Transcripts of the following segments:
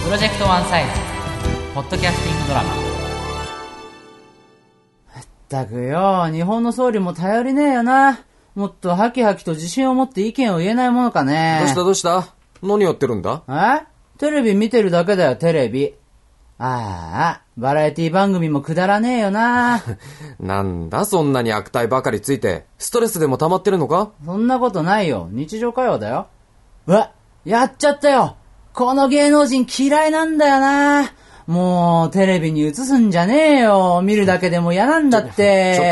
プロジェクトワンサイズポッドキャスティングドラマ。 ったくよ、日本の総理も頼りねえよな。もっとハキハキと自信を持って意見を言えないものかね。 どうした何やってるんだ？ テレビ見てるだけだよ、テレビ。バラエティ番組もくだらねえよな。 なんだそんなに悪態ばかりついて、ストレスでも溜まってるのか？ そんなことないよ、日常会話だよ。やっちゃったよ。この芸能人嫌いなんだよな。もうテレビに映すんじゃねえよ。見るだけでも嫌なんだって。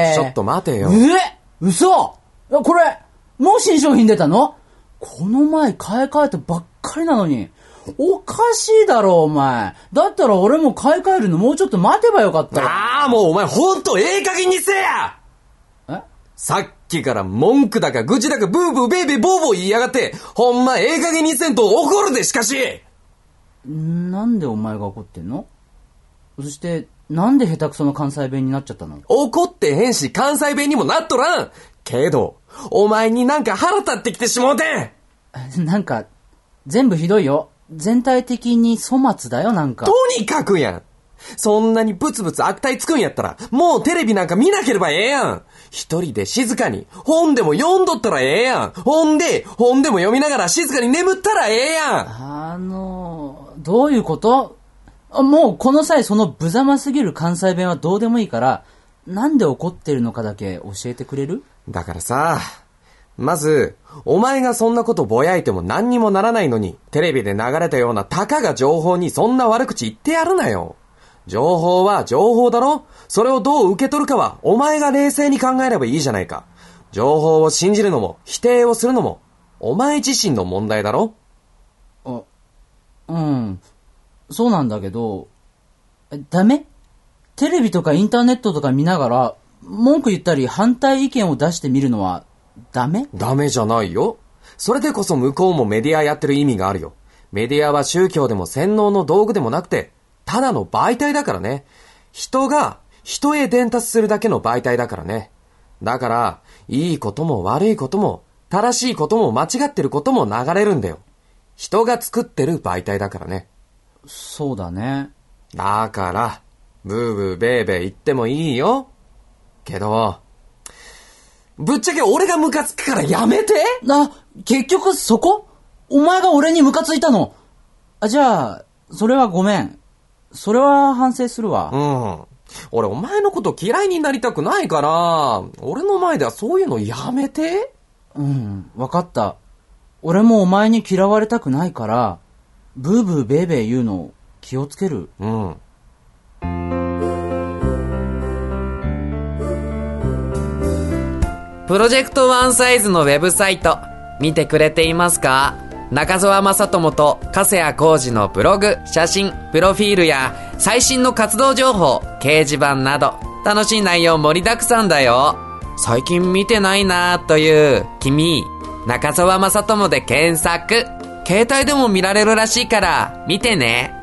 ちょっと待てよ。 嘘？これもう新商品出たの？この前買い替えたばっかりなのに。おかしいだろお前。だったら俺も買い替えるのもうちょっと待てばよかった。 もうお前ほんとええ加減にせや。さっきから文句だか愚痴だかブーブーベーベーボーボー言いやがって、ほんまええ加減にせんと怒るで。しかしなんでお前が怒ってんの？そしてなんで下手くその関西弁になっちゃったの？ 怒ってへんし関西弁にもなっとらんけど、お前になんか腹立ってきてしもうてん。 なんか全部ひどいよ。全体的に粗末だよ。なんかとにかくやん。そんなにブツブツ悪態つくんやったらもうテレビなんか見なければええやん。一人で静かに本でも読んどったらええやん。本でも読みながら静かに眠ったらええやん。 どういうこと？もうこの際その無様すぎる関西弁はどうでもいいから、なんで怒ってるのかだけ教えてくれる？ だからさ、まずお前がそんなことぼやいても何にもならないのに、テレビで流れたようなたかが情報にそんな悪口言ってやるなよ。情報は情報だろ。それをどう受け取るかはお前が冷静に考えればいいじゃないか。情報を信じるのも否定をするのもお前自身の問題だろ。 そうなんだけど、ダメ？テレビとかインターネットとか見ながら文句言ったり反対意見を出してみるのはダメ？ ダメじゃないよ。それでこそ向こうもメディアやってる意味があるよ。メディアは宗教でも洗脳の道具でもなくて、ただの媒体だからね。人が人へ伝達するだけの媒体だからね。だからいいことも悪いことも正しいことも間違ってることも流れるんだよ。人が作ってる媒体だからね。 そうだね。だからブーブーベーベー言ってもいいよ。けどぶっちゃけ俺がムカつくからやめて。 結局そこ？お前が俺にムカついたの？じゃあそれはごめん。それは反省するわ。 俺お前のこと嫌いになりたくないから、俺の前ではそういうのやめて。 わかった。俺もお前に嫌われたくないから、ブーブーベーベー言うの気をつける。 プロジェクトワンサイズのウェブサイト見てくれていますか？中澤正智と加瀬谷浩二のブログ、写真、プロフィールや最新の活動情報、掲示板など楽しい内容盛りだくさんだよ。最近見てないなという君、中澤正智で検索。携帯でも見られるらしいから見てね。